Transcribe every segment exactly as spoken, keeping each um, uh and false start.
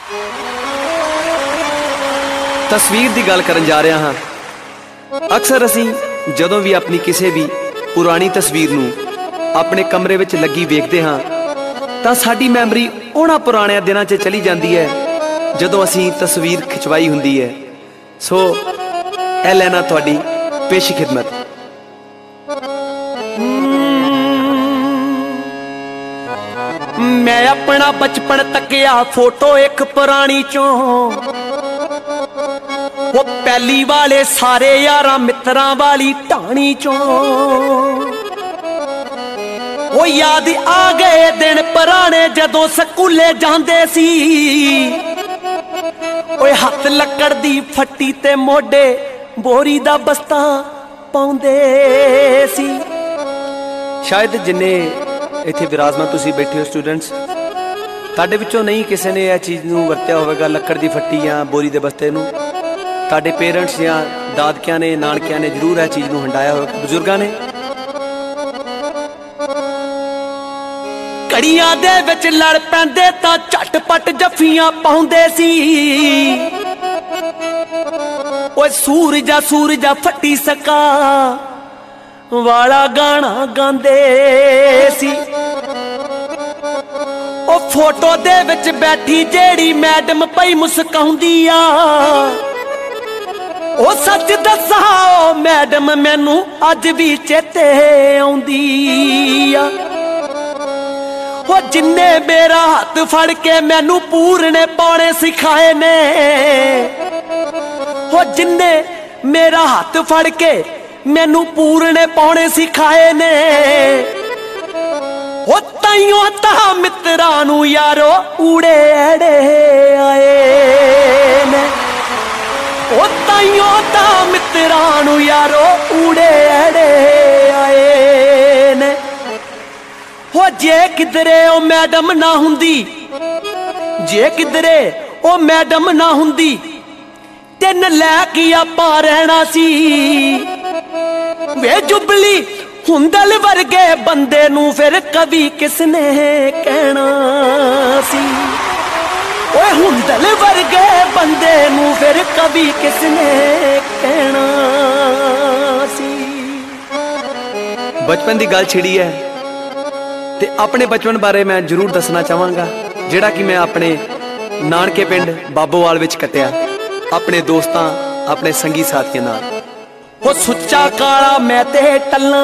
तस्वीर की गल करन जा रहा हाँ। अक्सर असी जदों भी अपनी किसी भी पुरानी तस्वीर नूं अपने कमरे विच लगी वेखदे हाँ तां साडी मैमरी उन्हां पुराने दिनां च चली जाती है जदों असी तस्वीर खिचवाई हुंदी है। सो ए लेना तुहाडी पेशी खिदमत। मैं अपना बचपन तकिया फोटो एक पुरानी चों, वो पहली वाले सारे यारां मित्रां वाली ढाणी चों। वो याद आ गए दिन पुराने जदों स्कूले जांदे सी। ओए हथ लक्कड़ दी फट्टी ते मोढे बोरी दा बस्ता पाउंदे सी। शायद जिन्ने इत्थे विराजमान तुसीं बैठे हो स्टूडेंट्स, तुहाडे विचों नहीं किसी ने यह चीज़ नूं वरत्या होवेगा, लक्कड़ दी फट्टी या बोरी दे बस्ते नूं। तुहाडे पेरेंट्स या दादकियां ने नानकियां ने जरूर यह चीज़ नूं हंडाया होवेगा, बजुर्गां ने। कड़ियां दे विच लड़ पैंदे तां झटपट जफ्फियां पाउंदे सी। ओए सूरजा सूरजा फट्टी सका वाला गाना गांदे सी। ओ फोटो दे विच बैठी जेड़ी मैडम पई मुस्काउंदी आ, ओ सच दस्सा ओ मैडम मैनू अज भी चेते आउंदी आ। ओ जिन्ने मेरा हाथ फड़ के मैनू पूरने पाने सिखाए ने, ओ जिन्ने मेरा हाथ फड़ के मैनू पूरने पाने सिखाए ने, ओ ताइयों ता मित्रां नू यारो ऊड़े एड़े आए ने। ओ ताइयों ता मित्रां नू यारो ऊड़े एड़े आए ने। ओ जे किधरे ओ मैडम ना हुंदी, जे किधरे ओ मैडम ना हुंदी, तिन लैके आपां रहना सी। वे जुबली हुंदल वर्गे बंदे नू फिर कभी किसने कहना सी। ओए हुंदल वर्गे बंदे नू फिर कभी किसने कहना सी। बचपन की गल छिड़ी है ते अपने बचपन बारे मैं जरूर दसना चाहांगा, जिहड़ा कि मैं अपने नानके पिंड बाबोवाल विच कटिया अपने दोस्तां अपने संगी साथियों नाल। वो सुच्चा काला मैं ते टल्ला,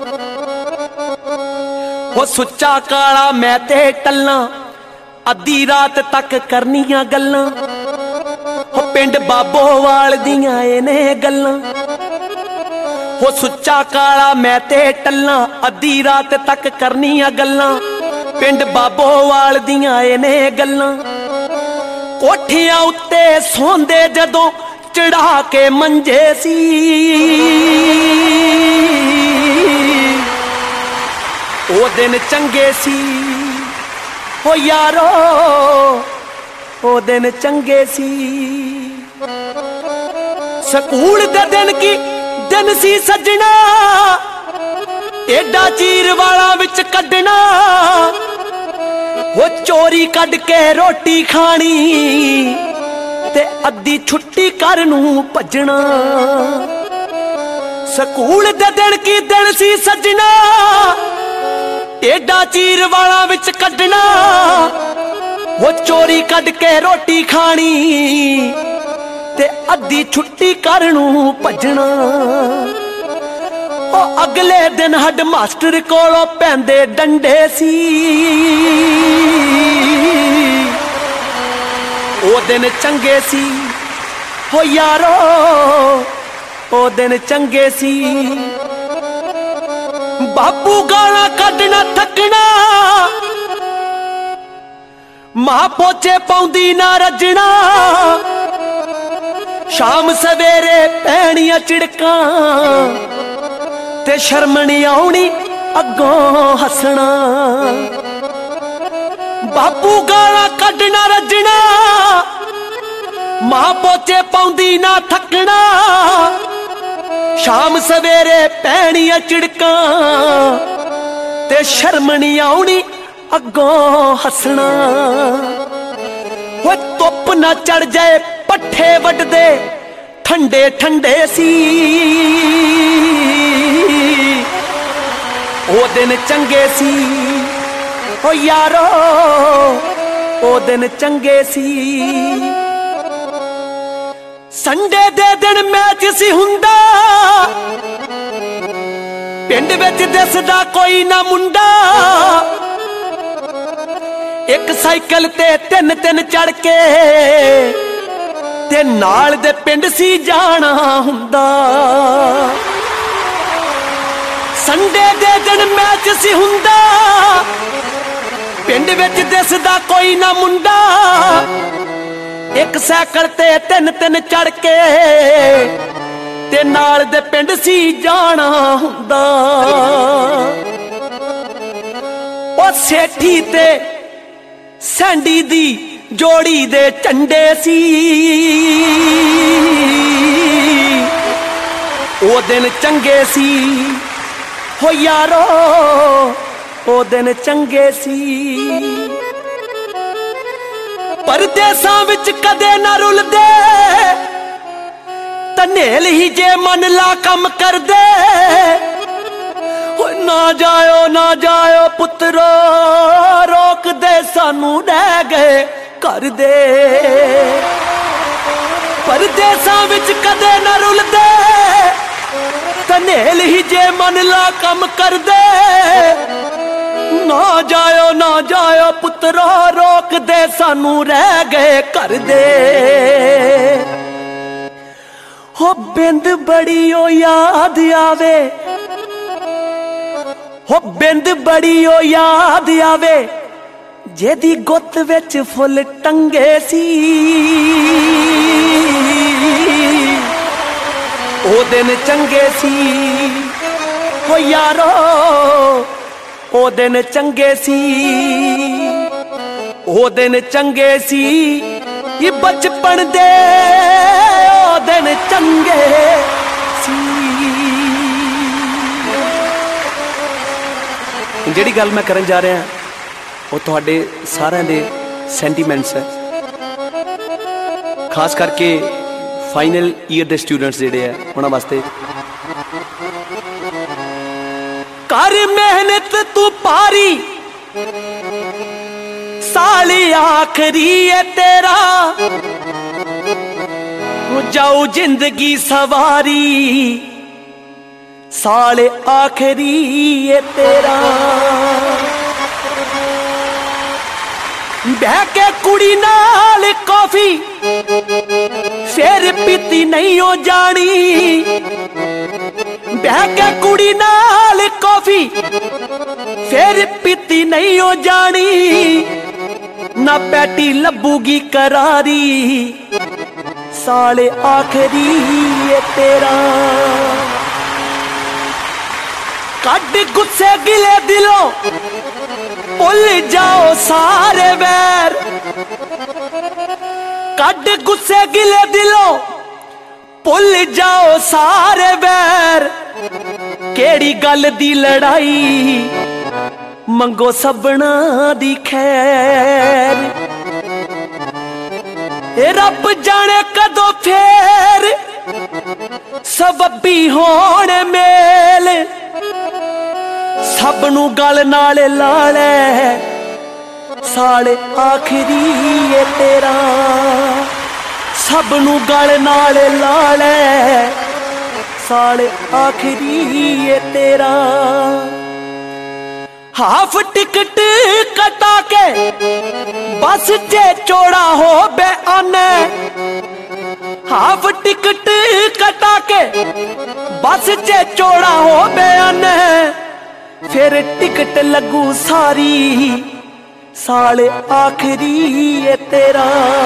वो सुच्चा काला मैं ते टल्ला, अद्धी रात तक करनियां गल्लां। वो पिंड बाबोवाल दियां इने गल्लां। वो सुच्चा काला मैं ते टल्ला, अद्धी रात तक करनियां गल्लां। पिंड बाबोवाल दियां इने गल्लां। कोठियां उत्ते सोंदे जदों चढ़ा के मंजे सी। ओ दिन चंगे सी ओ यारो, ओ दिन चंगे सी। स्कूल दे दिन की दिन सी सजना, एडा चीर वाला विच कड्डना। वो चोरी कड के रोटी खानी ते अद्धी छुट्टी कर नू भजना। स्कूल दे दिन की दिन सी सजना, एडा चीर वाला विच कड्डना। वो चोरी कड के रोटी खानी ते अद्धी छुट्टी कर नू भजना। ओ अगले दिन हड मास्टर कोलों पैंदे डंडे सी। ओ दिन चंगे सी ओ यारो, ओ दिन चंगे सी। बापू गाला कढना थकना, मां पोचे पाउंदी ना रजना। शाम सवेरे पैणियां चिड़कां ते शर्म नहीं आउणी अगों हसना। बापू गाला कढना रजना, मां पोचे पाउंदी ना थकना। शाम सवेरे पैणियां चिड़कां ते शर्म नहीं आउणी अगों हसना। वो धुप ना चढ़ जाए पट्ठे वड्डदे ठंडे ठंडे सी ओ दिन चंगे सी ओ यारो ओ दिन चंगे सी। संडे दे दिन मैच सी हुंदा पिंड विच दिसदा कोई ना मुंडा एक साइकिल ते तिन तिन चढ़ के ते नाल दे पिंड सी जाना हुंदा। संडे दे दिन मैच सी हुंदा पिंड विच दिसदा कोई ना मुंडा एक साइकिल ते तिन तिन चढ़ के ते नाल दे पिंड सी जाना हुंदा। ओ सेठी ते सैंडी दी जोड़ी दे झंडे सी ओ दिन चंगे सी हो यारो ओ दिन चंगे सी। परदेसां विच कदे ना रुलदे तनेल ही जे मन ला कम कर दे ना जायो ना जायो पुत्रो रोक दे सानू रह गए कर दे। परदेसां विच कदे ना रुलदे तनेल ही जे मन ला कम कर दे ना जायो ना जायो पुत्रो रोक दे सानू रह गए कर दे। हो बिंद बड़ी ओ याद आवे हो बिंद बड़ी ओ याद आवे जेदी गुत्त विच फुल टंगे सी ओ दिन चंगे सी हो यारो ओ दिन चंगे सी ओ दिन चंगे सी ये बचपन दे ओ दिन चंगे सी। जिहड़ी गल मैं करन जा रहा वो तुहाडे सारिਆਂ ਦੇ ਸੈਂਟੀਮੈਂਟਸ है खास करके फाइनल ईयर के स्टूडेंट्स जिहड़े है उन्हां वास्ते। कर मेहनत तू पारी साल आखरी है तेरा जाऊ जिंदगी सवारी साल आखरी है तेरा। बह के कुड़ी नाल कॉफी फिर पीती नहीं हो जानी बह के कुड़ी नाल कॉफी फिर पीती नहीं हो जानी ना पैटी लब्बूगी करारी साल आखरी है तेरा। कड गुस्से गिले दिलों भुल जाओ सारे वैर कड गुस्से गिले दिलों भुल जाओ सारे वैर केड़ी गल दी लड़ाई मंगो सबना दी खैर रब जाने कदों फेर सबबी होने मेल सब नू गल नाल ला ले साल आखरी है तेरा सब नू गल नाल ला ले साल आखरी है तेरा। हाफ टिकट कटा के बस चे चौड़ा हो बे आने हाफ टिकट कटा के बस चे चौड़ा हो बे आने फिर टिकट लगू सारी साल आखरी है तेरा।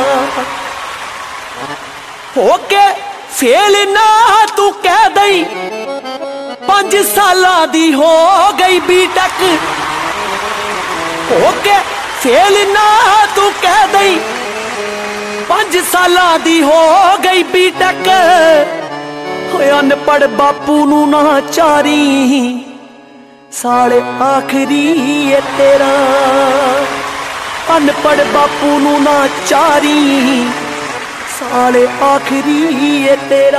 होके फेल ना तू कह दई पांच साल दी हो गई बीटेक होके फेल ना तू कह दई पांच साल दी हो गई बीटेक अनपढ़ बापू नू ना चारी साल आखरी है तेरा। अनपढ़ बापू नू ना चारी, साले आखिरी है तेरा।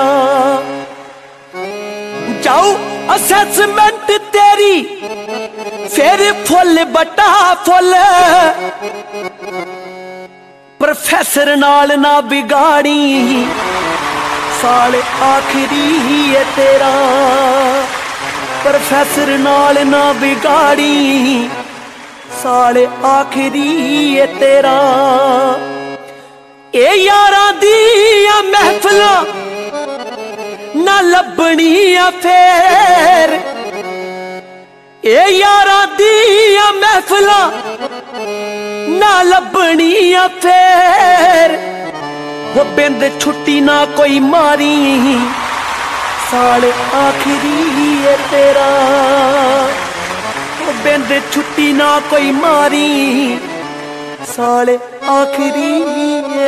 जाऊ असेसमेंट तेरी फिर फुल बटा फुल, प्रोफेसर नाल ना बिगाड़ी, साले आखिरी है तेरा। प्रोफेसर नाल ना बिगाड़ी, साले आखिरी है तेरा। ए यारां दियां महफिलां ना लभणियां फेर, ए यारां दियां महफिलां ना लभणियां फेर। वो बिंद छुट्टी ना कोई मारी, साले आखिरी है तेरा। वो बिंद छुट्टी ना कोई मारी, साले आखिरी है